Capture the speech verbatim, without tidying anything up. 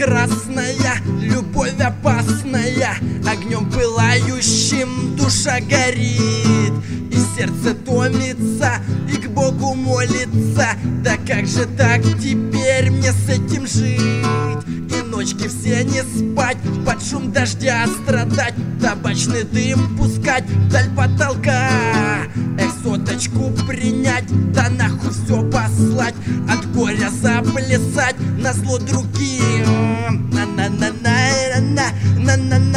прекрасная, любовь опасная, огнем пылающим душа горит, и сердце томится, и к Богу молится. Да как же так теперь мне с этим жить? И ночки все не спать, под шум дождя страдать, табачный дым пускать вдаль потолка. Эх, соточку принять, да нахуй все послать, от горя заплясать назло другим. На-на-на-на-на-на-на-на.